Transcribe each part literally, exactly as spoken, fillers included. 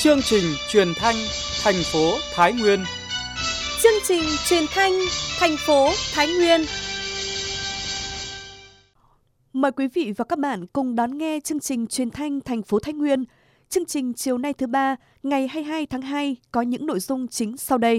Chương trình truyền thanh thành phố Thái Nguyên. Chương trình truyền thanh thành phố Thái Nguyên. Mời quý vị và các bạn cùng đón nghe chương trình truyền thanh thành phố Thái Nguyên. Chương trình chiều nay thứ ba, ngày hai mươi hai tháng hai có những nội dung chính sau đây.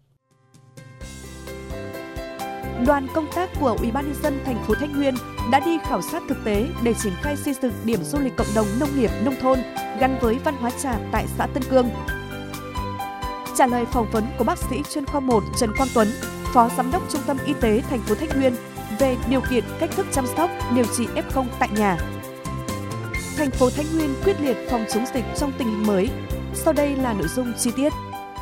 Đoàn công tác của Ủy ban nhân dân thành phố Thái Nguyên đã đi khảo sát thực tế để triển khai xây dựng điểm du lịch cộng đồng nông nghiệp nông thôn gắn với văn hóa trà tại xã Tân Cương. Trả lời phỏng vấn của bác sĩ chuyên khoa một Trần Quang Tuấn, Phó Giám đốc Trung tâm Y tế thành phố Thái Nguyên về điều kiện cách thức chăm sóc, điều trị ép không tại nhà. Thành phố Thái Nguyên quyết liệt phòng chống dịch trong tình hình mới. Sau đây là nội dung chi tiết.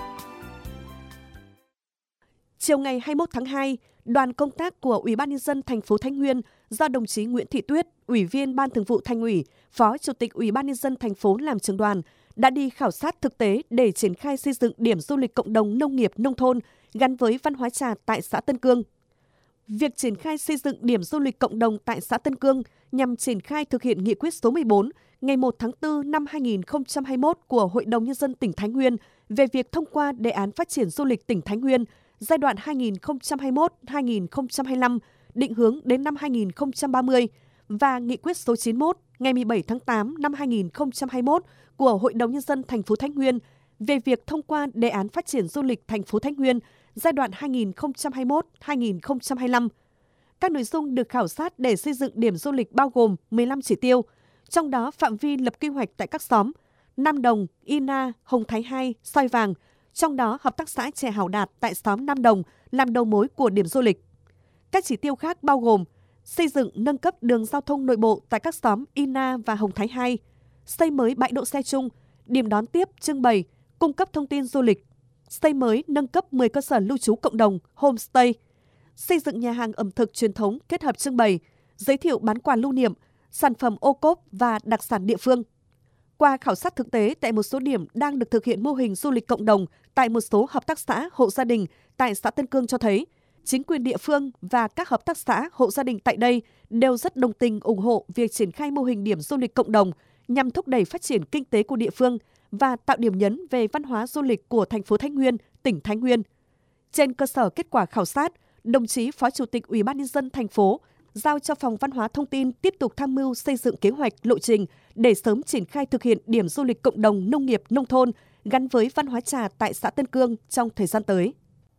Chiều ngày hai mươi mốt tháng hai, đoàn công tác của Ủy ban nhân dân thành phố Thái Nguyên do đồng chí Nguyễn Thị Tuyết, Ủy viên Ban Thường vụ Thành ủy, Phó Chủ tịch Ủy ban nhân dân thành phố làm trưởng đoàn, đã đi khảo sát thực tế để triển khai xây dựng điểm du lịch cộng đồng nông nghiệp nông thôn gắn với văn hóa trà tại xã Tân Cương. Việc triển khai xây dựng điểm du lịch cộng đồng tại xã Tân Cương nhằm triển khai thực hiện nghị quyết số mười bốn ngày một tháng tư năm hai nghìn không trăm hai mươi mốt của Hội đồng Nhân dân tỉnh Thái Nguyên về việc thông qua đề án phát triển du lịch tỉnh Thái Nguyên giai đoạn hai nghìn không trăm hai mươi mốt đến hai nghìn không trăm hai mươi lăm, định hướng đến năm hai nghìn không trăm ba mươi và nghị quyết số chín mươi mốt ngày mười bảy tháng tám năm hai nghìn không trăm hai mươi mốt của Hội đồng Nhân dân thành phố Thái Nguyên về việc thông qua đề án phát triển du lịch thành phố Thái Nguyên giai đoạn hai nghìn không trăm hai mươi mốt đến hai nghìn không trăm hai mươi lăm. Các nội dung được khảo sát để xây dựng điểm du lịch bao gồm mười lăm chỉ tiêu, trong đó phạm vi lập quy hoạch tại các xóm Nam Đồng, Y Na, Hồng Thái hai, Soi Vàng, trong đó hợp tác xã chè Hảo Đạt tại xóm Nam Đồng làm đầu mối của điểm du lịch. Các chỉ tiêu khác bao gồm xây dựng nâng cấp đường giao thông nội bộ tại các xóm Y Na và Hồng Thái hai, xây mới bãi đỗ xe chung, điểm đón tiếp, trưng bày, cung cấp thông tin du lịch, xây mới nâng cấp mười cơ sở lưu trú cộng đồng, homestay, xây dựng nhà hàng ẩm thực truyền thống kết hợp trưng bày, giới thiệu bán quà lưu niệm, sản phẩm ô cốp và đặc sản địa phương. Qua khảo sát thực tế tại một số điểm đang được thực hiện mô hình du lịch cộng đồng tại một số hợp tác xã, hộ gia đình tại xã Tân Cương cho thấy, chính quyền địa phương và các hợp tác xã, hộ gia đình tại đây đều rất đồng tình ủng hộ việc triển khai mô hình điểm du lịch cộng đồng nhằm thúc đẩy phát triển kinh tế của địa phương và tạo điểm nhấn về văn hóa du lịch của thành phố Thái Nguyên, tỉnh Thái Nguyên. Trên cơ sở kết quả khảo sát, đồng chí Phó Chủ tịch Ủy ban nhân dân thành phố giao cho Phòng Văn hóa Thông tin tiếp tục tham mưu xây dựng kế hoạch lộ trình để sớm triển khai thực hiện điểm du lịch cộng đồng nông nghiệp nông thôn gắn với văn hóa trà tại xã Tân Cương trong thời gian tới.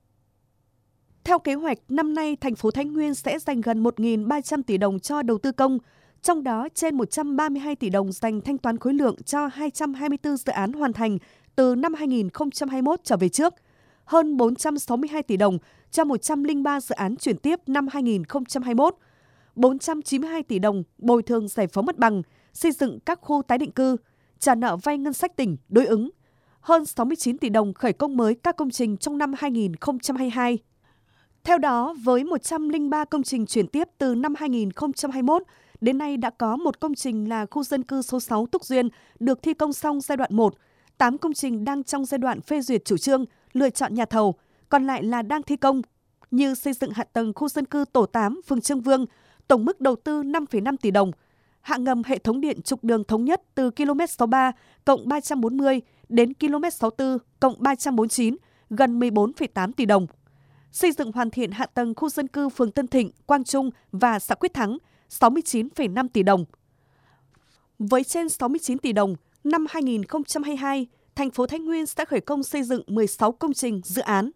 Theo kế hoạch, năm nay thành phố Thái Nguyên sẽ dành gần một nghìn ba trăm tỷ đồng cho đầu tư công, trong đó trên một trăm ba mươi hai tỷ đồng dành thanh toán khối lượng cho hai trăm hai mươi tư dự án hoàn thành từ năm hai nghìn không trăm hai mươi mốt trở về trước, hơn bốn trăm sáu mươi hai tỷ đồng cho một trăm lẻ ba dự án chuyển tiếp năm hai nghìn không trăm hai mươi mốt, bốn trăm chín mươi hai tỷ đồng bồi thường giải phóng mặt bằng, xây dựng các khu tái định cư, trả nợ vay ngân sách tỉnh đối ứng, hơn sáu mươi chín tỷ đồng khởi công mới các công trình trong năm hai nghìn không trăm hai mươi hai. Theo đó, với một trăm lẻ ba công trình chuyển tiếp từ năm hai nghìn không trăm hai mươi mốt, đến nay đã có một công trình là khu dân cư số sáu Túc Duyên được thi công xong giai đoạn một, tám công trình đang trong giai đoạn phê duyệt chủ trương, lựa chọn nhà thầu, còn lại là đang thi công, như xây dựng hạ tầng khu dân cư tổ tám, phường Trương Vương, tổng mức đầu tư năm phẩy năm tỷ đồng, hạ ngầm hệ thống điện trục đường thống nhất từ ki lô mét sáu mươi ba cộng ba trăm bốn mươi đến ki lô mét sáu mươi tư cộng ba trăm bốn mươi chín, gần mười bốn phẩy tám tỷ đồng. Xây dựng hoàn thiện hạ tầng khu dân cư phường Tân Thịnh, Quang Trung và xã Quyết Thắng, sáu mươi chín phẩy năm tỷ đồng. Với trên sáu mươi chín tỷ đồng, năm hai nghìn không trăm hai mươi hai, thành phố Thái Nguyên sẽ khởi công xây dựng mười sáu công trình dự án.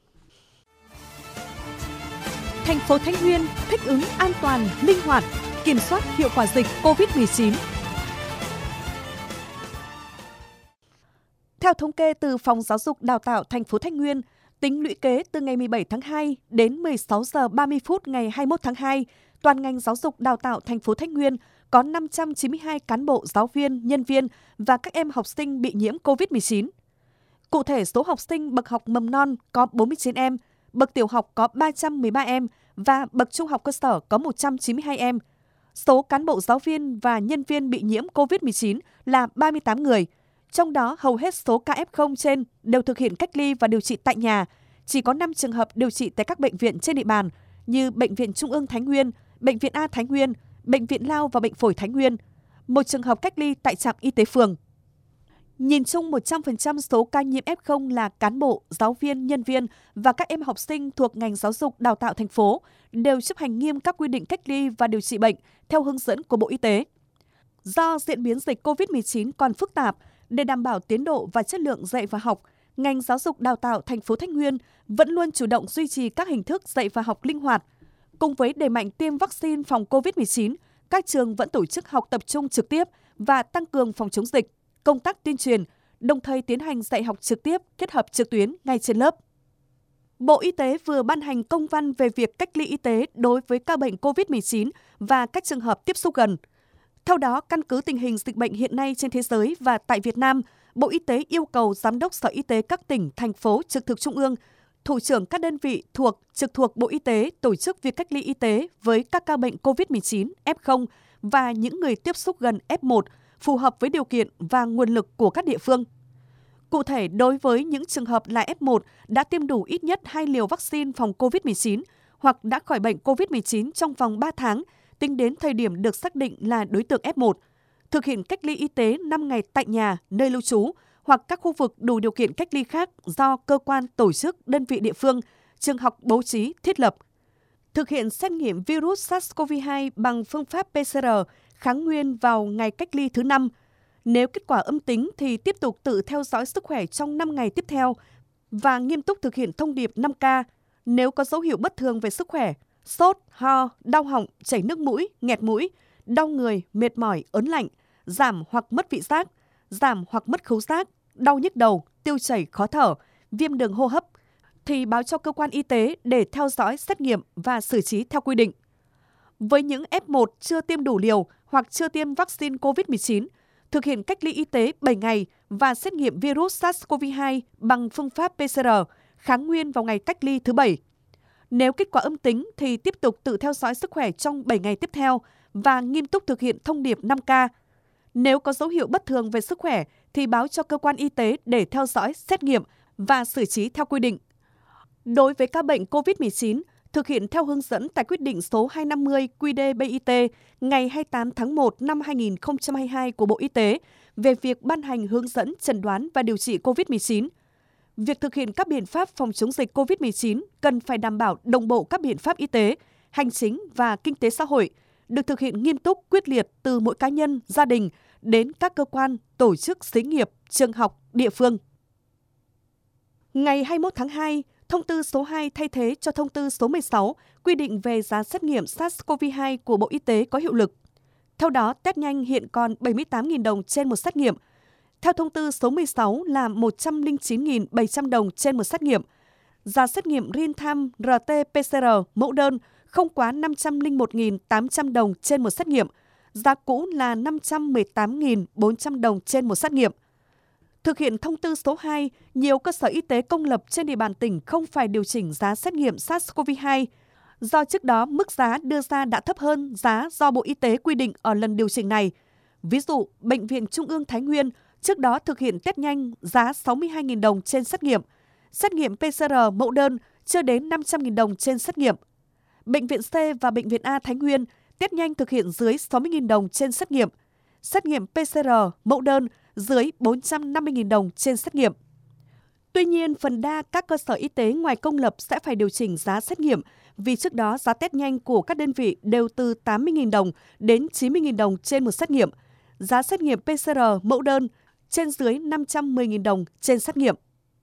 Thành phố Thái Nguyên thích ứng an toàn, linh hoạt, kiểm soát hiệu quả dịch cô vít mười chín. Theo thống kê từ Phòng Giáo dục Đào tạo thành phố Thái Nguyên, tính lũy kế từ ngày mười bảy tháng hai đến mười sáu giờ ba mươi phút ngày hai mươi mốt tháng hai, toàn ngành giáo dục đào tạo thành phố Thái Nguyên có năm trăm chín mươi hai cán bộ, giáo viên, nhân viên và các em học sinh bị nhiễm cô vít mười chín. Cụ thể, số học sinh bậc học mầm non có bốn mươi chín em, bậc tiểu học có ba trăm mười ba em và bậc trung học cơ sở có một trăm chín mươi hai em. Số cán bộ, giáo viên và nhân viên bị nhiễm cô vít mười chín là ba mươi tám người, trong đó hầu hết số ca ép không trên đều thực hiện cách ly và điều trị tại nhà. Chỉ có năm trường hợp điều trị tại các bệnh viện trên địa bàn như Bệnh viện Trung ương Thái Nguyên, Bệnh viện A Thái Nguyên, Bệnh viện Lao và Bệnh phổi Thái Nguyên. Một trường hợp cách ly tại trạm y tế phường. Nhìn chung, một trăm phần trăm số ca nhiễm ép không là cán bộ, giáo viên, nhân viên và các em học sinh thuộc ngành giáo dục đào tạo thành phố đều chấp hành nghiêm các quy định cách ly và điều trị bệnh theo hướng dẫn của Bộ Y tế. Do diễn biến dịch cô vít mười chín còn phức tạp, để đảm bảo tiến độ và chất lượng dạy và học, ngành giáo dục đào tạo thành phố Thái Nguyên vẫn luôn chủ động duy trì các hình thức dạy và học linh hoạt. Cùng với đẩy mạnh tiêm vaccine phòng cô vít mười chín, các trường vẫn tổ chức học tập trung trực tiếp và tăng cường phòng chống dịch, công tác tuyên truyền, đồng thời tiến hành dạy học trực tiếp kết hợp trực tuyến ngay trên lớp. Bộ Y tế vừa ban hành công văn về việc cách ly y tế đối với ca bệnh cô vít mười chín và các trường hợp tiếp xúc gần. Theo đó, căn cứ tình hình dịch bệnh hiện nay trên thế giới và tại Việt Nam, Bộ Y tế yêu cầu Giám đốc Sở Y tế các tỉnh, thành phố trực thuộc Trung ương, thủ trưởng các đơn vị thuộc trực thuộc Bộ Y tế tổ chức việc cách ly y tế với các ca bệnh cô vít mười chín, ép không và những người tiếp xúc gần ép một, phù hợp với điều kiện và nguồn lực của các địa phương. Cụ thể, đối với những trường hợp là ép một đã tiêm đủ ít nhất hai liều vaccine phòng cô vít mười chín hoặc đã khỏi bệnh cô vít mười chín trong vòng ba tháng, tính đến thời điểm được xác định là đối tượng ép một, thực hiện cách ly y tế năm ngày tại nhà, nơi lưu trú hoặc các khu vực đủ điều kiện cách ly khác do cơ quan, tổ chức, đơn vị địa phương, trường học bố trí, thiết lập. Thực hiện xét nghiệm virus SARS-xê o vê hai bằng phương pháp pê xê rờ kháng nguyên vào ngày cách ly thứ năm. Nếu kết quả âm tính thì tiếp tục tự theo dõi sức khỏe trong năm ngày tiếp theo và nghiêm túc thực hiện thông điệp năm K. Nếu có dấu hiệu bất thường về sức khỏe, sốt, ho, đau họng, chảy nước mũi, nghẹt mũi, đau người, mệt mỏi, ớn lạnh, giảm hoặc mất vị giác, giảm hoặc mất khứu giác, đau nhức đầu, tiêu chảy, khó thở, viêm đường hô hấp, thì báo cho cơ quan y tế để theo dõi, xét nghiệm và xử trí theo quy định. Với những ép một chưa tiêm đủ liều hoặc chưa tiêm vaccine cô vít mười chín, thực hiện cách ly y tế bảy ngày và xét nghiệm virus SARS-xê o vê hai bằng phương pháp pê xê rờ kháng nguyên vào ngày cách ly thứ bảy. Nếu kết quả âm tính thì tiếp tục tự theo dõi sức khỏe trong bảy ngày tiếp theo và nghiêm túc thực hiện thông điệp năm K. Nếu có dấu hiệu bất thường về sức khỏe thì báo cho cơ quan y tế để theo dõi, xét nghiệm và xử trí theo quy định. Đối với ca bệnh cô vít mười chín, thực hiện theo hướng dẫn tại quyết định số hai trăm năm mươi quy đê bê i tê ngày hai mươi tám tháng một năm hai nghìn không trăm hai mươi hai của Bộ Y tế về việc ban hành hướng dẫn chẩn đoán và điều trị cô vít mười chín. Việc thực hiện các biện pháp phòng chống dịch cô vít mười chín cần phải đảm bảo đồng bộ các biện pháp y tế, hành chính và kinh tế xã hội, được thực hiện nghiêm túc, quyết liệt từ mỗi cá nhân, gia đình đến các cơ quan, tổ chức, xí nghiệp, trường học, địa phương. Ngày hai mươi mốt tháng hai, Thông tư số hai thay thế cho Thông tư số mười sáu quy định về giá xét nghiệm SARS-xê o vê hai của Bộ Y tế có hiệu lực. Theo đó, test nhanh hiện còn bảy mươi tám nghìn đồng trên một xét nghiệm. Theo Thông tư số mười sáu là một trăm lẻ chín nghìn bảy trăm đồng trên một xét nghiệm. Giá xét nghiệm real-time rờ tê pê xê rờ mẫu đơn không quá năm trăm lẻ một nghìn tám trăm đồng trên một xét nghiệm. Giá cũ là năm trăm mười tám nghìn bốn trăm đồng trên một xét nghiệm. Thực hiện thông tư số hai, nhiều cơ sở y tế công lập trên địa bàn tỉnh không phải điều chỉnh giá xét nghiệm SARS-xê o vê hai. Do trước đó mức giá đưa ra đã thấp hơn giá do Bộ Y tế quy định ở lần điều chỉnh này. Ví dụ, Bệnh viện Trung ương Thái Nguyên trước đó thực hiện test nhanh giá sáu mươi hai nghìn đồng trên xét nghiệm, xét nghiệm pê xê rờ mẫu đơn chưa đến năm trăm nghìn đồng trên xét nghiệm. Bệnh viện C và Bệnh viện A Thái Nguyên test nhanh thực hiện dưới sáu mươi nghìn đồng trên xét nghiệm, xét nghiệm pê xê rờ mẫu đơn dưới bốn trăm năm mươi nghìn đồng trên xét nghiệm. Tuy nhiên, phần đa các cơ sở y tế ngoài công lập sẽ phải điều chỉnh giá xét nghiệm vì trước đó giá test nhanh của các đơn vị đều từ tám mươi nghìn đồng đến chín mươi nghìn đồng trên một xét nghiệm, giá xét nghiệm pê xê rờ mẫu đơn trên dưới năm trăm mười nghìn đồng trên xét nghiệm.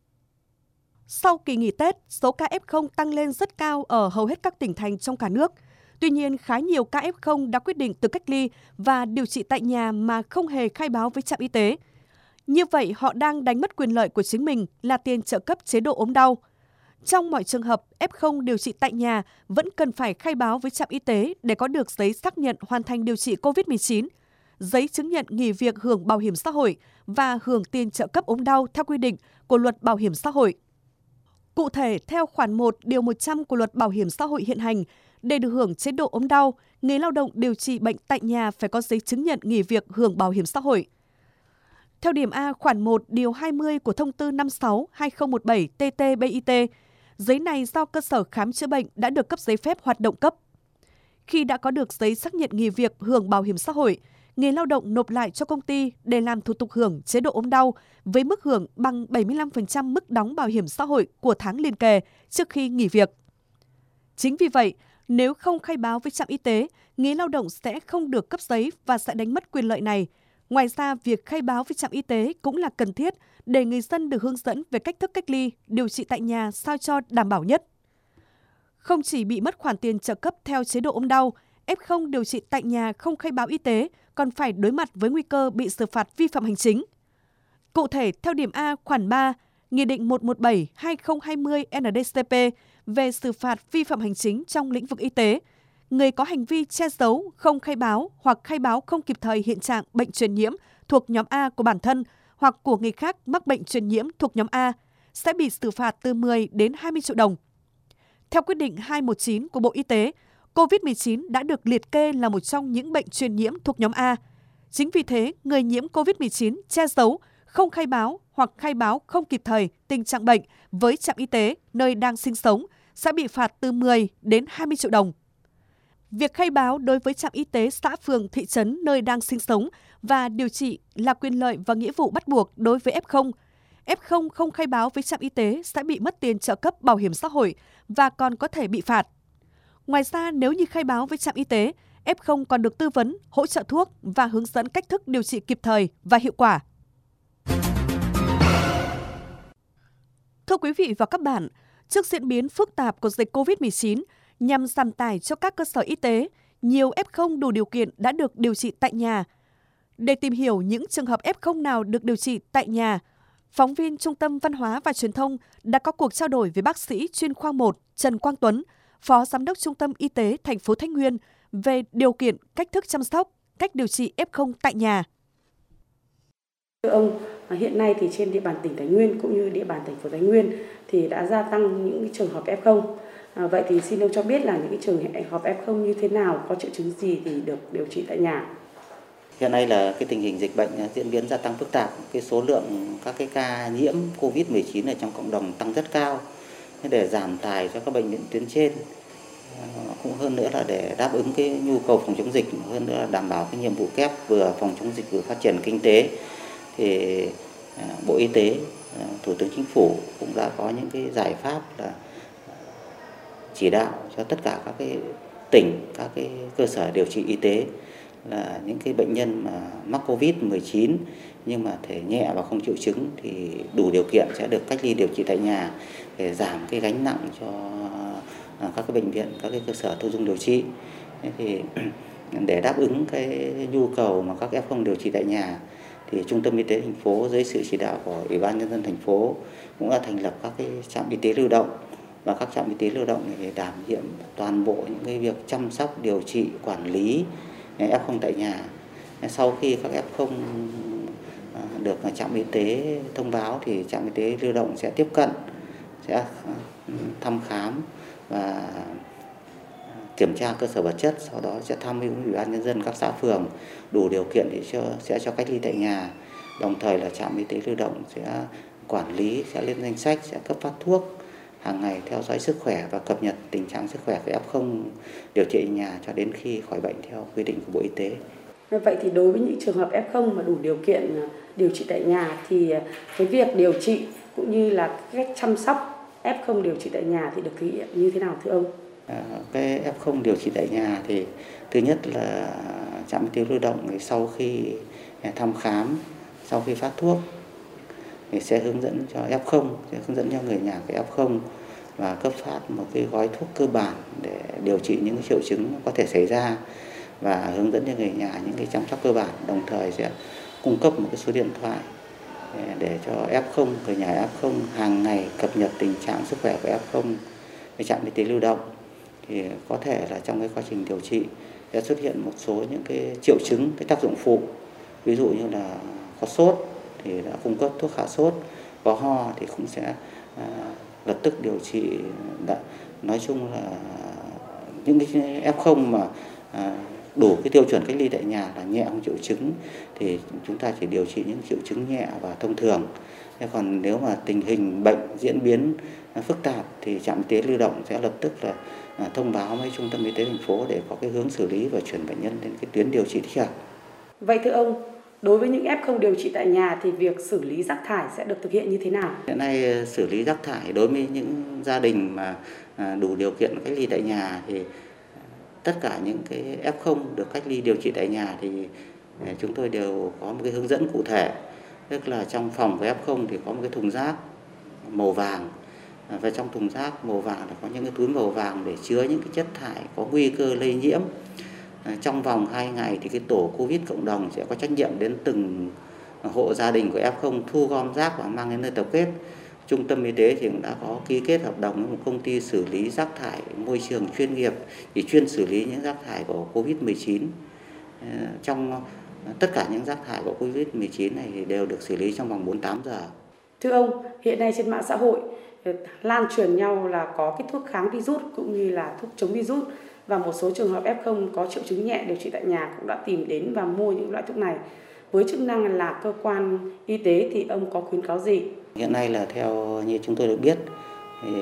Sau kỳ nghỉ Tết, số ca ép không tăng lên rất cao ở hầu hết các tỉnh thành trong cả nước. Tuy nhiên, khá nhiều ca ép không đã quyết định tự cách ly và điều trị tại nhà mà không hề khai báo với trạm y tế. Như vậy, họ đang đánh mất quyền lợi của chính mình là tiền trợ cấp chế độ ốm đau. Trong mọi trường hợp, ép không điều trị tại nhà vẫn cần phải khai báo với trạm y tế để có được giấy xác nhận hoàn thành điều trị cô vít mười chín, giấy chứng nhận nghỉ việc hưởng bảo hiểm xã hội và hưởng tiền trợ cấp ốm đau theo quy định của Luật Bảo hiểm xã hội. Cụ thể, theo khoản một điều một trăm của Luật Bảo hiểm xã hội hiện hành, để được hưởng chế độ ốm đau, người lao động điều trị bệnh tại nhà phải có giấy chứng nhận nghỉ việc hưởng bảo hiểm xã hội. Theo điểm A khoản một điều hai mươi của Thông tư năm mươi sáu trên hai nghìn không trăm mười bảy T T B I T, giấy này do cơ sở khám chữa bệnh đã được cấp giấy phép hoạt động cấp. Khi đã có được giấy xác nhận nghỉ việc hưởng bảo hiểm xã hội, người lao động nộp lại cho công ty để làm thủ tục hưởng chế độ ốm đau với mức hưởng bằng bảy mươi lăm phần trăm mức đóng bảo hiểm xã hội của tháng liền kề trước khi nghỉ việc. Chính vì vậy, nếu không khai báo với trạm y tế, người lao động sẽ không được cấp giấy và sẽ đánh mất quyền lợi này. Ngoài ra, việc khai báo với trạm y tế cũng là cần thiết để người dân được hướng dẫn về cách thức cách ly, điều trị tại nhà sao cho đảm bảo nhất. Không chỉ bị mất khoản tiền trợ cấp theo chế độ ốm đau, ép không điều trị tại nhà không khai báo y tế còn phải đối mặt với nguy cơ bị xử phạt vi phạm hành chính. Cụ thể, theo điểm A khoản ba, Nghị định một trăm mười bảy trên hai nghìn không trăm hai mươi N D C P về xử phạt vi phạm hành chính trong lĩnh vực y tế, người có hành vi che giấu, không khai báo hoặc khai báo không kịp thời hiện trạng bệnh truyền nhiễm thuộc nhóm A của bản thân hoặc của người khác mắc bệnh truyền nhiễm thuộc nhóm A sẽ bị xử phạt từ mười đến hai mươi triệu đồng. Theo quyết định hai trăm mười chín của Bộ Y tế, covid mười chín đã được liệt kê là một trong những bệnh truyền nhiễm thuộc nhóm A. Chính vì thế, người nhiễm covid mười chín che giấu, không khai báo hoặc khai báo không kịp thời tình trạng bệnh với trạm y tế nơi đang sinh sống sẽ bị phạt từ mười đến hai mươi triệu đồng. Việc khai báo đối với trạm y tế xã phường thị trấn nơi đang sinh sống và điều trị là quyền lợi và nghĩa vụ bắt buộc đối với ép không. ép không không khai báo với trạm y tế sẽ bị mất tiền trợ cấp bảo hiểm xã hội và còn có thể bị phạt. Ngoài ra, nếu như khai báo với trạm y tế, ép không còn được tư vấn, hỗ trợ thuốc và hướng dẫn cách thức điều trị kịp thời và hiệu quả. Thưa quý vị và các bạn, trước diễn biến phức tạp của dịch covid mười chín, nhằm giảm tải cho các cơ sở y tế, nhiều ép không đủ điều kiện đã được điều trị tại nhà. Để tìm hiểu những trường hợp ép không nào được điều trị tại nhà, phóng viên Trung tâm Văn hóa và Truyền thông đã có cuộc trao đổi với bác sĩ chuyên khoa một Trần Quang Tuấn, Phó Giám đốc Trung tâm Y tế thành phố Thái Nguyên về điều kiện, cách thức chăm sóc, cách điều trị ép không tại nhà. Thưa ông, hiện nay thì trên địa bàn tỉnh Thái Nguyên cũng như địa bàn thành phố Thái Nguyên thì đã gia tăng những trường hợp ép không. À, vậy thì xin ông cho biết là những cái trường hợp ép không như thế nào, có triệu chứng gì thì được điều trị tại nhà? Hiện nay là cái tình hình dịch bệnh diễn biến gia tăng phức tạp, cái số lượng các cái ca nhiễm covid mười chín ở trong cộng đồng tăng rất cao. Để giảm tải cho các bệnh viện tuyến trên, cũng hơn nữa là để đáp ứng cái nhu cầu phòng chống dịch, hơn nữa là đảm bảo cái nhiệm vụ kép vừa phòng chống dịch vừa phát triển kinh tế, thì Bộ Y tế, Thủ tướng Chính phủ cũng đã có những cái giải pháp là chỉ đạo cho tất cả các cái tỉnh, các cái cơ sở điều trị y tế là những cái bệnh nhân mà mắc covid mười chín nhưng mà thể nhẹ và không triệu chứng thì đủ điều kiện sẽ được cách ly điều trị tại nhà để giảm cái gánh nặng cho các cái bệnh viện, các cái cơ sở thu dung điều trị. Thế thì để đáp ứng cái nhu cầu mà các ép không điều trị tại nhà thì Trung tâm Y tế thành phố dưới sự chỉ đạo của Ủy ban Nhân dân thành phố cũng đã thành lập các cái trạm y tế lưu động, và các trạm y tế lưu động này đảm nhiệm toàn bộ những cái việc chăm sóc, điều trị, quản lý ép không tại nhà. Sau khi các ép không được trạm y tế thông báo thì trạm y tế lưu động sẽ tiếp cận, sẽ thăm khám và kiểm tra cơ sở vật chất, sau đó sẽ tham mưu Ủy ban Nhân dân các xã phường đủ điều kiện để cho sẽ cho cách ly tại nhà. Đồng thời là trạm y tế lưu động sẽ quản lý, sẽ lên danh sách, sẽ cấp phát thuốc hàng ngày, theo dõi sức khỏe và cập nhật tình trạng sức khỏe của ép không điều trị ở nhà cho đến khi khỏi bệnh theo quy định của Bộ Y tế. Vậy thì đối với những trường hợp ép không mà đủ điều kiện điều trị tại nhà thì cái việc điều trị cũng như là cách chăm sóc ép không điều trị tại nhà thì được thực hiện như thế nào thưa ông? À, cái ép không điều trị tại nhà thì thứ nhất là trạm y tế lưu động thì sau khi thăm khám, sau khi phát thuốc thì sẽ hướng dẫn cho ép không, sẽ hướng dẫn cho người nhà của ép không và cấp phát một cái gói thuốc cơ bản để điều trị những triệu chứng có thể xảy ra và hướng dẫn cho người nhà những cái chăm sóc cơ bản, đồng thời sẽ cung cấp một cái số điện thoại để cho ép không, người nhà ép không hàng ngày cập nhật tình trạng sức khỏe của ép không với trạm y tế lưu động. Thì có thể là trong cái quá trình điều trị sẽ xuất hiện một số những cái triệu chứng, cái tác dụng phụ, ví dụ như là có sốt thì đã cung cấp thuốc hạ sốt, có ho thì cũng sẽ à, lập tức điều trị. Đã, nói chung là những cái ép không mà à, đủ cái tiêu chuẩn cách ly tại nhà là nhẹ không triệu chứng thì chúng ta chỉ điều trị những triệu chứng nhẹ và thông thường. Thế còn nếu mà tình hình bệnh diễn biến phức tạp thì trạm y tế lưu động sẽ lập tức là thông báo với Trung tâm Y tế thành phố để có cái hướng xử lý và chuyển bệnh nhân đến cái tuyến điều trị thích hợp. Vậy thưa ông, đối với những ép không điều trị tại nhà thì việc xử lý rác thải sẽ được thực hiện như thế nào? Hiện nay xử lý rác thải đối với những gia đình mà đủ điều kiện cách ly tại nhà thì tất cả những cái ép không được cách ly điều trị tại nhà thì chúng tôi đều có một cái hướng dẫn cụ thể. Tức là trong phòng của ép không thì có một cái thùng rác màu vàng, và trong thùng rác màu vàng là có những cái túi màu vàng để chứa những cái chất thải có nguy cơ lây nhiễm. Trong vòng hai ngày thì cái tổ Covid cộng đồng sẽ có trách nhiệm đến từng hộ gia đình của ép không thu gom rác và mang đến nơi tập kết. Trung tâm y tế thì cũng đã có ký kết hợp đồng với một công ty xử lý rác thải môi trường chuyên nghiệp thì chuyên xử lý những rác thải của Covid mười chín. Trong tất cả những rác thải của Covid mười chín này thì đều được xử lý trong vòng bốn mươi tám giờ. Thưa ông, hiện nay trên mạng xã hội lan truyền nhau là có cái thuốc kháng virus cũng như là thuốc chống virus, và một số trường hợp ép không có triệu chứng nhẹ điều trị tại nhà cũng đã tìm đến và mua những loại thuốc này. Với chức năng là cơ quan y tế thì ông có khuyến cáo gì? Hiện nay là theo như chúng tôi được biết thì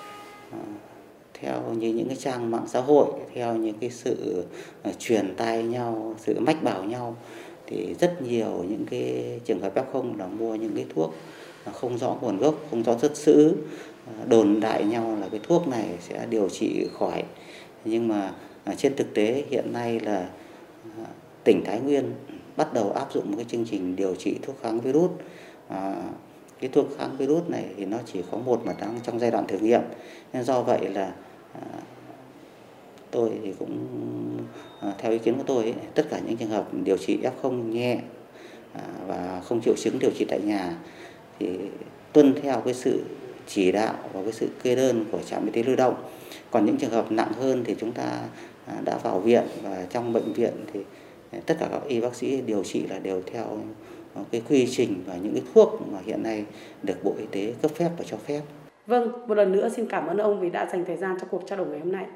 theo như những cái trang mạng xã hội, theo những cái sự truyền tai nhau, sự mách bảo nhau thì rất nhiều những cái trường hợp ép không là mua những cái thuốc không rõ nguồn gốc, không rõ xuất xứ, đồn đại nhau là cái thuốc này sẽ điều trị khỏi. Nhưng mà trên thực tế hiện nay là tỉnh Thái Nguyên bắt đầu áp dụng một cái chương trình điều trị thuốc kháng virus. À, cái thuốc kháng virus này thì nó chỉ có một mà đang trong giai đoạn thử nghiệm. Nên do vậy là à, tôi thì cũng à, theo ý kiến của tôi ấy, tất cả những trường hợp điều trị ép không nhẹ à, và không triệu chứng điều trị tại nhà thì tuân theo cái sự chỉ đạo và cái sự kê đơn của trạm y tế lưu động. Còn những trường hợp nặng hơn thì chúng ta đã vào viện, và trong bệnh viện thì tất cả các y bác sĩ điều trị là đều theo cái quy trình và những cái thuốc mà hiện nay được Bộ Y tế cấp phép và cho phép. Vâng, một lần nữa xin cảm ơn ông vì đã dành thời gian cho cuộc trao đổi ngày hôm nay.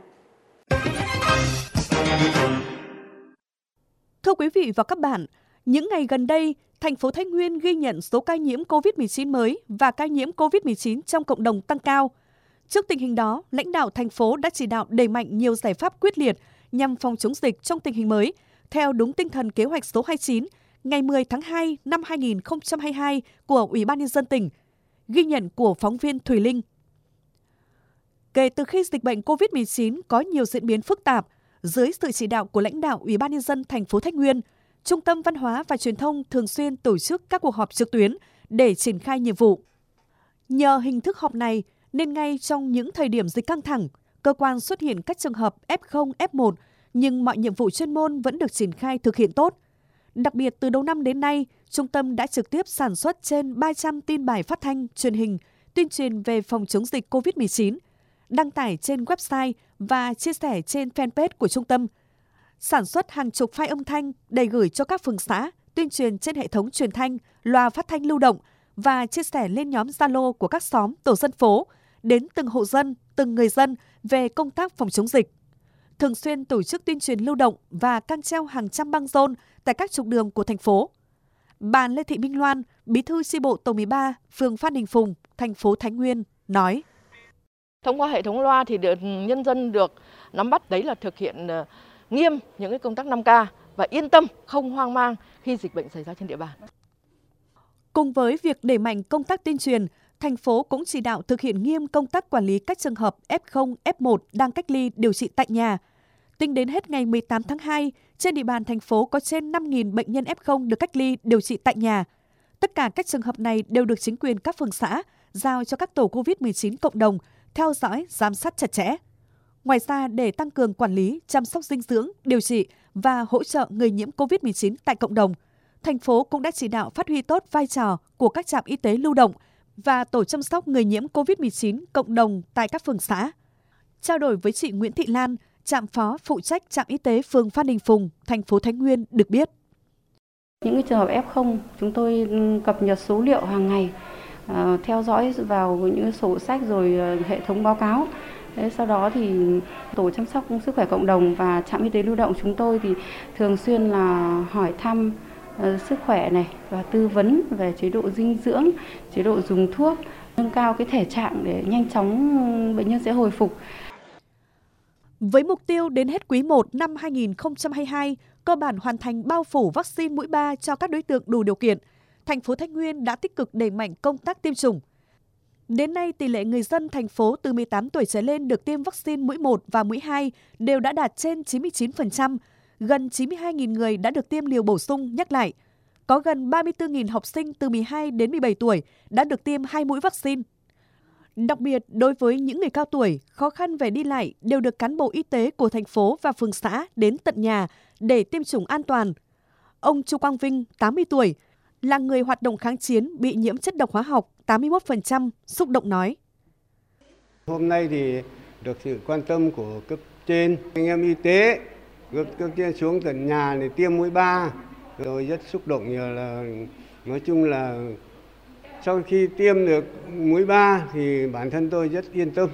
Thưa quý vị và các bạn, những ngày gần đây, thành phố Thái Nguyên ghi nhận số ca nhiễm covid mười chín mới và ca nhiễm covid mười chín trong cộng đồng tăng cao. Trước tình hình đó, lãnh đạo thành phố đã chỉ đạo đẩy mạnh nhiều giải pháp quyết liệt nhằm phòng chống dịch trong tình hình mới, theo đúng tinh thần kế hoạch số hai mươi chín ngày mười tháng hai năm hai nghìn không trăm hai mươi hai của Ủy ban Nhân dân tỉnh. Ghi nhận của phóng viên Thùy Linh. Kể từ khi dịch bệnh covid mười chín có nhiều diễn biến phức tạp, dưới sự chỉ đạo của lãnh đạo Ủy ban Nhân dân thành phố Thái Nguyên, Trung tâm Văn hóa và Truyền thông thường xuyên tổ chức các cuộc họp trực tuyến để triển khai nhiệm vụ. Nhờ hình thức họp này, nên ngay trong những thời điểm dịch căng thẳng, cơ quan xuất hiện các trường hợp ép không, ép một, nhưng mọi nhiệm vụ chuyên môn vẫn được triển khai thực hiện tốt. Đặc biệt từ đầu năm đến nay, trung tâm đã trực tiếp sản xuất trên ba trăm tin bài phát thanh, truyền hình, tuyên truyền về phòng chống dịch covid mười chín, đăng tải trên website và chia sẻ trên fanpage của trung tâm. Sản xuất hàng chục file âm thanh để gửi cho các phường xã, tuyên truyền trên hệ thống truyền thanh, loa phát thanh lưu động và chia sẻ lên nhóm Zalo của các xóm, tổ dân phố, đến từng hộ dân, từng người dân về công tác phòng chống dịch. Thường xuyên tổ chức tuyên truyền lưu động và căng treo hàng trăm băng rôn tại các trục đường của thành phố. Bà Lê Thị Minh Loan, Bí thư chi bộ tổ mười ba, phường Phan Đình Phùng, thành phố Thái Nguyên, nói: Thông qua hệ thống loa thì được nhân dân được nắm bắt, đấy là thực hiện nghiêm những cái công tác năm K và yên tâm, không hoang mang khi dịch bệnh xảy ra trên địa bàn. Cùng với việc đẩy mạnh công tác tuyên truyền, thành phố cũng chỉ đạo thực hiện nghiêm công tác quản lý các trường hợp ép không, ép một đang cách ly điều trị tại nhà. Tính đến hết ngày mười tám tháng hai, trên địa bàn thành phố có trên năm nghìn bệnh nhân ép không được cách ly điều trị tại nhà. Tất cả các trường hợp này đều được chính quyền các phường xã giao cho các tổ covid mười chín cộng đồng theo dõi, giám sát chặt chẽ. Ngoài ra, để tăng cường quản lý, chăm sóc dinh dưỡng, điều trị và hỗ trợ người nhiễm covid mười chín tại cộng đồng, thành phố cũng đã chỉ đạo phát huy tốt vai trò của các trạm y tế lưu động và tổ chăm sóc người nhiễm covid mười chín cộng đồng tại các phường xã. Trao đổi với chị Nguyễn Thị Lan, trạm phó phụ trách trạm y tế phường Phan Đình Phùng, thành phố Thái Nguyên được biết: những cái trường hợp ép không chúng tôi cập nhật số liệu hàng ngày, uh, theo dõi vào những sổ sách rồi uh, hệ thống báo cáo. Thế sau đó thì tổ chăm sóc sức khỏe cộng đồng và trạm y tế lưu động chúng tôi thì thường xuyên là hỏi thăm uh, sức khỏe này và tư vấn về chế độ dinh dưỡng, chế độ dùng thuốc, nâng cao cái thể trạng để nhanh chóng bệnh nhân sẽ hồi phục. Với mục tiêu đến hết quý một năm hai nghìn không trăm hai mươi hai, cơ bản hoàn thành bao phủ vaccine mũi ba cho các đối tượng đủ điều kiện, thành phố Thái Nguyên đã tích cực đẩy mạnh công tác tiêm chủng. Đến nay, tỷ lệ người dân thành phố từ mười tám tuổi trở lên được tiêm vaccine mũi một và mũi hai đều đã đạt trên chín mươi chín phần trăm, gần chín mươi hai nghìn người đã được tiêm liều bổ sung nhắc lại. Có gần ba mươi tư nghìn học sinh từ mười hai đến mười bảy tuổi đã được tiêm hai mũi vaccine. Đặc biệt, đối với những người cao tuổi, khó khăn về đi lại đều được cán bộ y tế của thành phố và phường xã đến tận nhà để tiêm chủng an toàn. Ông Chu Quang Vinh, tám mươi tuổi, là người hoạt động kháng chiến bị nhiễm chất độc hóa học tám mươi mốt phần trăm, xúc động nói. Hôm nay thì được sự quan tâm của cấp trên, anh em y tế, cấp, cấp trên xuống tận nhà để tiêm mũi ba. Tôi rất xúc động, nhờ là nói chung là sau khi tiêm được mũi ba thì bản thân tôi rất yên tâm.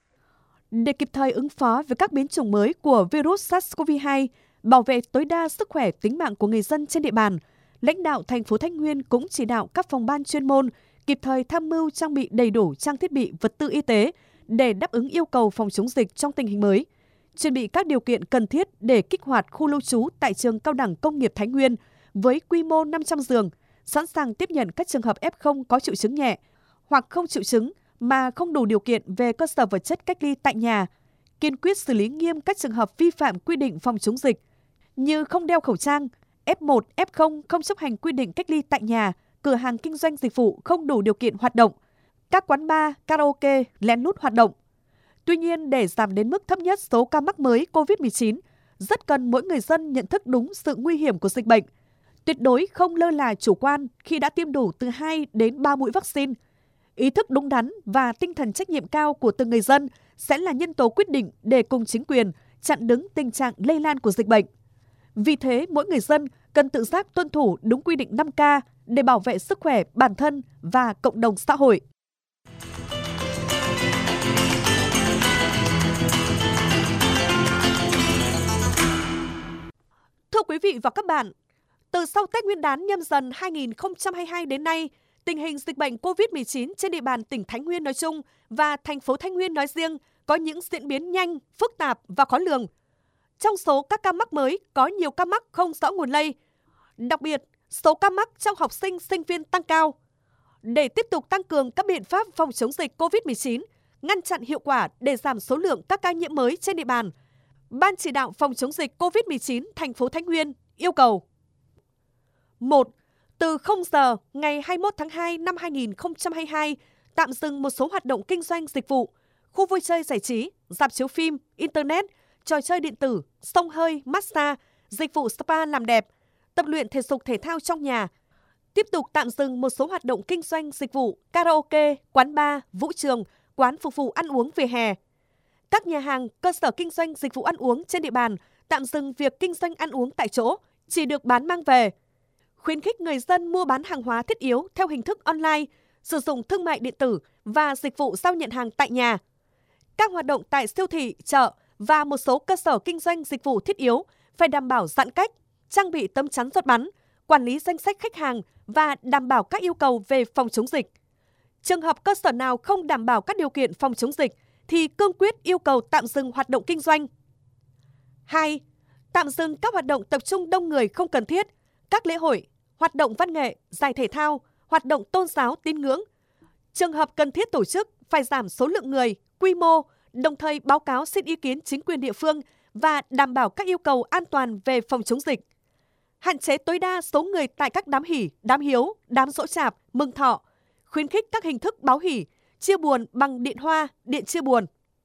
Để kịp thời ứng phó với các biến chủng mới của virus SARS-xê o vê hai, bảo vệ tối đa sức khỏe tính mạng của người dân trên địa bàn, lãnh đạo thành phố Thái Nguyên cũng chỉ đạo các phòng ban chuyên môn kịp thời tham mưu trang bị đầy đủ trang thiết bị vật tư y tế để đáp ứng yêu cầu phòng chống dịch trong tình hình mới, chuẩn bị các điều kiện cần thiết để kích hoạt khu lưu trú tại trường Cao đẳng Công nghiệp Thái Nguyên với quy mô năm trăm giường, sẵn sàng tiếp nhận các trường hợp ép không có triệu chứng nhẹ hoặc không triệu chứng mà không đủ điều kiện về cơ sở vật chất cách ly tại nhà, kiên quyết xử lý nghiêm các trường hợp vi phạm quy định phòng chống dịch như không đeo khẩu trang, ép một, ép không không chấp hành quy định cách ly tại nhà, cửa hàng kinh doanh dịch vụ không đủ điều kiện hoạt động, các quán bar, karaoke lén lút hoạt động. Tuy nhiên, để giảm đến mức thấp nhất số ca mắc mới covid mười chín, rất cần mỗi người dân nhận thức đúng sự nguy hiểm của dịch bệnh. Tuyệt đối không lơ là chủ quan khi đã tiêm đủ từ hai đến ba mũi vaccine. Ý thức đúng đắn và tinh thần trách nhiệm cao của từng người dân sẽ là nhân tố quyết định để cùng chính quyền chặn đứng tình trạng lây lan của dịch bệnh. Vì thế, mỗi người dân cần tự giác tuân thủ đúng quy định năm K để bảo vệ sức khỏe bản thân và cộng đồng xã hội. Thưa quý vị và các bạn, từ sau Tết Nguyên đán Nhâm Dần hai nghìn không trăm hai mươi hai đến nay, tình hình dịch bệnh covid mười chín trên địa bàn tỉnh Thái Nguyên nói chung và thành phố Thái Nguyên nói riêng có những diễn biến nhanh, phức tạp và khó lường. Trong số các ca mắc mới có nhiều ca mắc không rõ nguồn lây. Đặc biệt, số ca mắc trong học sinh, sinh viên tăng cao. Để tiếp tục tăng cường các biện pháp phòng chống dịch covid mười chín, ngăn chặn hiệu quả để giảm số lượng các ca nhiễm mới trên địa bàn, Ban chỉ đạo phòng chống dịch covid mười chín thành phố Thái Nguyên yêu cầu: một. Từ không giờ ngày hai mươi mốt tháng hai năm hai nghìn không trăm hai mươi hai, tạm dừng một số hoạt động kinh doanh dịch vụ, khu vui chơi giải trí, rạp chiếu phim, internet, trò chơi điện tử, xông hơi, massage, dịch vụ spa làm đẹp, tập luyện thể dục thể thao trong nhà. Tiếp tục tạm dừng một số hoạt động kinh doanh dịch vụ, karaoke, quán bar, vũ trường, quán phục vụ ăn uống vỉa hè. Các nhà hàng, cơ sở kinh doanh dịch vụ ăn uống trên địa bàn tạm dừng việc kinh doanh ăn uống tại chỗ, chỉ được bán mang về. Khuyến khích người dân mua bán hàng hóa thiết yếu theo hình thức online, sử dụng thương mại điện tử và dịch vụ giao nhận hàng tại nhà. Các hoạt động tại siêu thị, chợ và một số cơ sở kinh doanh dịch vụ thiết yếu phải đảm bảo giãn cách, trang bị tấm chắn giọt bắn, quản lý danh sách khách hàng và đảm bảo các yêu cầu về phòng chống dịch. Trường hợp cơ sở nào không đảm bảo các điều kiện phòng chống dịch thì cương quyết yêu cầu tạm dừng hoạt động kinh doanh. hai. Tạm dừng các hoạt động tập trung đông người không cần thiết, các lễ hội, hoạt động văn nghệ, giải thể thao, hoạt động tôn giáo tín ngưỡng. Trường hợp cần thiết tổ chức phải giảm số lượng người, quy mô, đồng thời báo cáo xin ý kiến chính quyền địa phương và đảm bảo các yêu cầu an toàn về phòng chống dịch. Hạn chế tối đa số người tại các đám hỉ, đám hiếu, đám giỗ chạp, mừng thọ, khuyến khích các hình thức báo hỉ, chia buồn bằng điện hoa, điện chia buồn.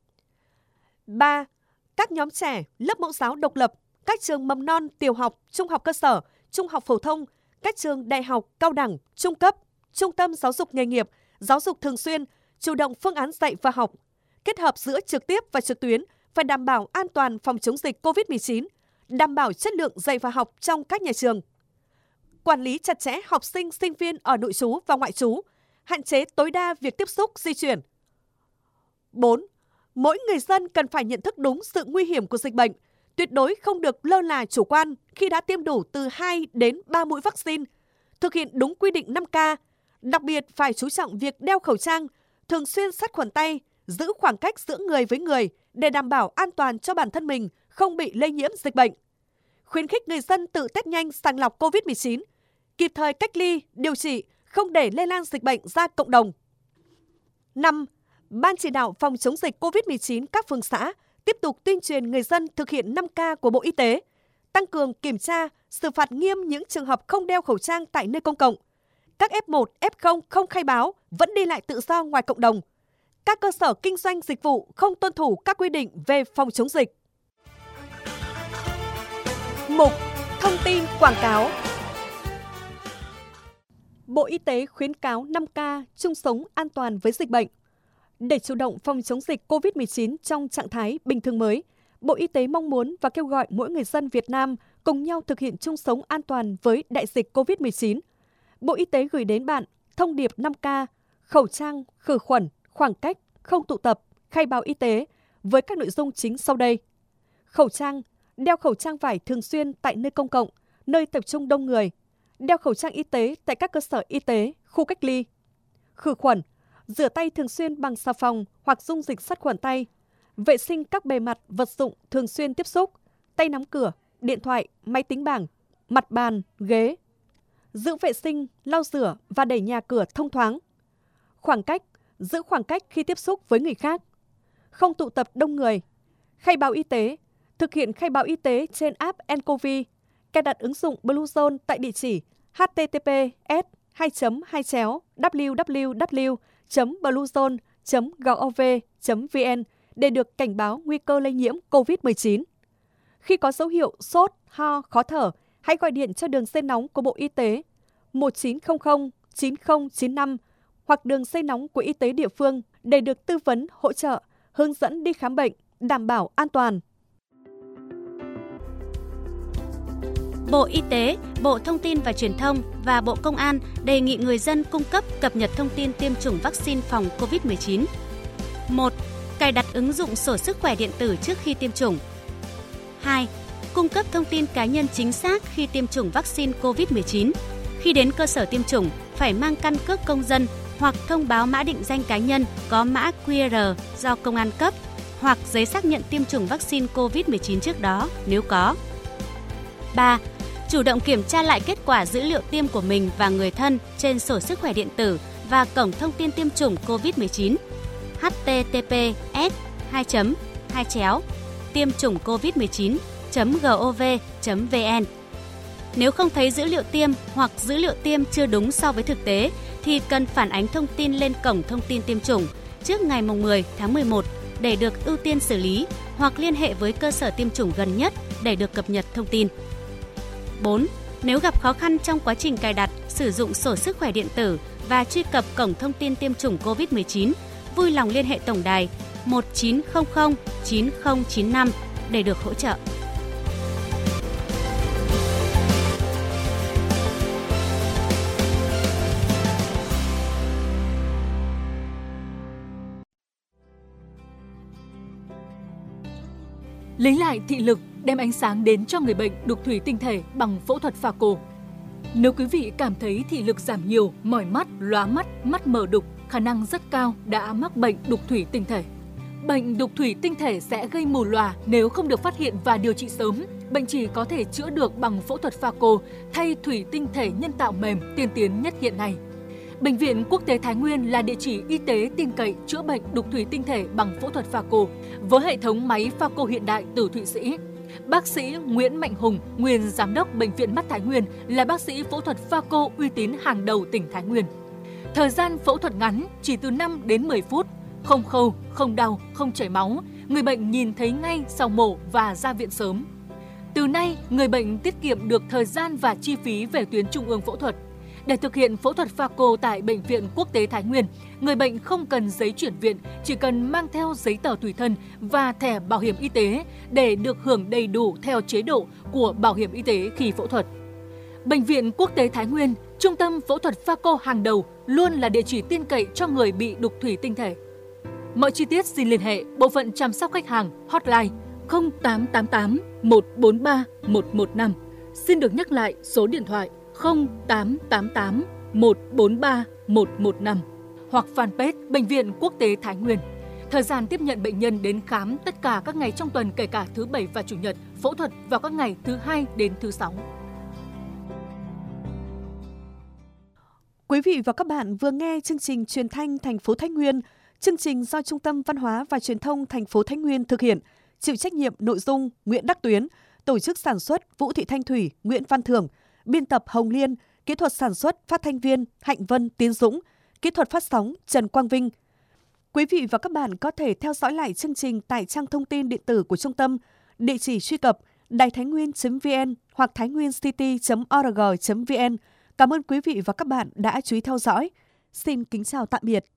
ba. Các nhóm trẻ, lớp mẫu giáo độc lập, các trường mầm non, tiểu học, trung học cơ sở, trung học phổ thông, các trường đại học, cao đẳng, trung cấp, trung tâm giáo dục nghề nghiệp, giáo dục thường xuyên, chủ động phương án dạy và học, kết hợp giữa trực tiếp và trực tuyến, phải đảm bảo an toàn phòng chống dịch covid mười chín, đảm bảo chất lượng dạy và học trong các nhà trường. Quản lý chặt chẽ học sinh, sinh viên ở nội trú và ngoại trú, hạn chế tối đa việc tiếp xúc, di chuyển. bốn. Mỗi người dân cần phải nhận thức đúng sự nguy hiểm của dịch bệnh, tuyệt đối không được lơ là chủ quan khi đã tiêm đủ từ hai đến ba mũi vaccine, thực hiện đúng quy định năm K, đặc biệt phải chú trọng việc đeo khẩu trang, thường xuyên sát khuẩn tay, giữ khoảng cách giữa người với người để đảm bảo an toàn cho bản thân mình không bị lây nhiễm dịch bệnh. khuyến khích người dân tự test nhanh sàng lọc covid mười chín, kịp thời cách ly, điều trị, không để lây lan dịch bệnh ra cộng đồng. năm. Ban chỉ đạo phòng chống dịch covid mười chín các phường xã tiếp tục tuyên truyền người dân thực hiện năm K của Bộ Y tế, tăng cường kiểm tra, xử phạt nghiêm những trường hợp không đeo khẩu trang tại nơi công cộng. Các ép một, ép không không khai báo vẫn đi lại tự do ngoài cộng đồng. Các cơ sở kinh doanh dịch vụ không tuân thủ các quy định về phòng chống dịch. Mục Thông tin quảng cáo. Bộ Y tế khuyến cáo năm K chung sống an toàn với dịch bệnh. Để chủ động phòng chống dịch covid mười chín trong trạng thái bình thường mới, Bộ Y tế mong muốn và kêu gọi mỗi người dân Việt Nam cùng nhau thực hiện chung sống an toàn với đại dịch covid mười chín. Bộ Y tế gửi đến bạn thông điệp năm K, khẩu trang, khử khuẩn, khoảng cách, không tụ tập, khai báo y tế với các nội dung chính sau đây. Khẩu trang, đeo khẩu trang vải thường xuyên tại nơi công cộng, nơi tập trung đông người. Đeo khẩu trang y tế tại các cơ sở y tế, khu cách ly. Khử khuẩn, rửa tay thường xuyên bằng xà phòng hoặc dung dịch sát khuẩn tay. Vệ sinh các bề mặt, vật dụng thường xuyên tiếp xúc, tay nắm cửa, điện thoại, máy tính bảng, mặt bàn, ghế. Giữ vệ sinh, lau rửa và đẩy nhà cửa thông thoáng. Khoảng cách, giữ khoảng cách khi tiếp xúc với người khác. Không tụ tập đông người. Khai báo y tế, thực hiện khai báo y tế trên app en covid, cài đặt ứng dụng Bluezone tại địa chỉ h t t p s hai chấm hai chéo w w w chấm bluezone chấm gov chấm v n để được cảnh báo nguy cơ lây nhiễm covid mười chín. Khi có dấu hiệu sốt, ho, khó thở, hãy gọi điện cho đường dây nóng của Bộ Y tế một chín không không chín không chín năm hoặc đường dây nóng của y tế địa phương để được tư vấn, hỗ trợ, hướng dẫn đi khám bệnh, đảm bảo an toàn. Bộ Y tế, Bộ Thông tin và Truyền thông và Bộ Công an đề nghị người dân cung cấp cập nhật thông tin tiêm chủng vaccine phòng covid mười chín. một. Cài đặt ứng dụng sổ sức khỏe điện tử trước khi tiêm chủng. hai. Cung cấp thông tin cá nhân chính xác khi tiêm chủng vaccine covid mười chín. Khi đến cơ sở tiêm chủng, phải mang căn cước công dân hoặc thông báo mã định danh cá nhân có mã quy rờ do công an cấp hoặc giấy xác nhận tiêm chủng vaccine covid mười chín trước đó nếu có. ba. Chủ động kiểm tra lại kết quả dữ liệu tiêm của mình và người thân trên sổ sức khỏe điện tử và cổng thông tin tiêm chủng covid mười chín h t t p s hai chấm hai chéo tiêm chủng covid mười chín chấm gov chấm v n. Nếu không thấy dữ liệu tiêm hoặc dữ liệu tiêm chưa đúng so với thực tế thì cần phản ánh thông tin lên cổng thông tin tiêm chủng trước ngày mười tháng mười một để được ưu tiên xử lý hoặc liên hệ với cơ sở tiêm chủng gần nhất để được cập nhật thông tin. bốn. Nếu gặp khó khăn trong quá trình cài đặt, sử dụng sổ sức khỏe điện tử và truy cập cổng thông tin tiêm chủng covid mười chín, vui lòng liên hệ tổng đài một chín không không chín không chín năm để được hỗ trợ. Lấy lại thị lực, đem ánh sáng đến cho người bệnh đục thủy tinh thể bằng phẫu thuật pha cô. Nếu quý vị cảm thấy thị lực giảm nhiều, mỏi mắt, lóa mắt, mắt mờ đục, khả năng rất cao đã mắc bệnh đục thủy tinh thể. Bệnh đục thủy tinh thể sẽ gây mù lòa nếu không được phát hiện và điều trị sớm. Bệnh chỉ có thể chữa được bằng phẫu thuật pha cô thay thủy tinh thể nhân tạo mềm tiên tiến nhất hiện nay. Bệnh viện Quốc tế Thái Nguyên là địa chỉ y tế tin cậy chữa bệnh đục thủy tinh thể bằng phẫu thuật pha cô với hệ thống máy pha cô hiện đại từ Thụy Sĩ. Bác sĩ Nguyễn Mạnh Hùng, nguyên giám đốc Bệnh viện Mắt Thái Nguyên, là bác sĩ phẫu thuật pha cô uy tín hàng đầu tỉnh Thái Nguyên. Thời gian phẫu thuật ngắn chỉ từ năm đến mười phút, không khâu, không đau, không chảy máu, người bệnh nhìn thấy ngay sau mổ và ra viện sớm. Từ nay, người bệnh tiết kiệm được thời gian và chi phí về tuyến trung ương phẫu thuật. Để thực hiện phẫu thuật pha cô tại Bệnh viện Quốc tế Thái Nguyên, người bệnh không cần giấy chuyển viện, chỉ cần mang theo giấy tờ tùy thân và thẻ bảo hiểm y tế để được hưởng đầy đủ theo chế độ của bảo hiểm y tế khi phẫu thuật. Bệnh viện Quốc tế Thái Nguyên, trung tâm phẫu thuật pha cô hàng đầu, luôn là địa chỉ tin cậy cho người bị đục thủy tinh thể. Mọi chi tiết xin liên hệ bộ phận chăm sóc khách hàng hotline không tám tám tám một bốn ba một một năm. Xin được nhắc lại số điện thoại không tám tám tám một bốn ba một một năm hoặc fanpage Bệnh viện Quốc tế Thái Nguyên. Thời gian tiếp nhận bệnh nhân đến khám tất cả các ngày trong tuần kể cả thứ Bảy và Chủ nhật phẫu thuật vào các ngày thứ hai đến thứ sáu. Quý vị và các bạn vừa nghe chương trình Truyền thanh thành phố Thái Nguyên. Chương trình do Trung tâm Văn hóa và Truyền thông thành phố Thái Nguyên thực hiện, chịu trách nhiệm nội dung Nguyễn Đắc Tuyến, tổ chức sản xuất Vũ Thị Thanh Thủy, Nguyễn Văn Thưởng, biên tập Hồng Liên, kỹ thuật sản xuất phát thanh viên Hạnh Vân, Tiến Dũng, kỹ thuật phát sóng Trần Quang Vinh. Quý vị và các bạn có thể theo dõi lại chương trình tại trang thông tin điện tử của trung tâm, địa chỉ truy cập đài thái nguyên chấm vn hoặc thainguincity chấm org chấm vn. Cảm ơn quý vị và các bạn đã chú ý theo dõi. Xin kính chào tạm biệt.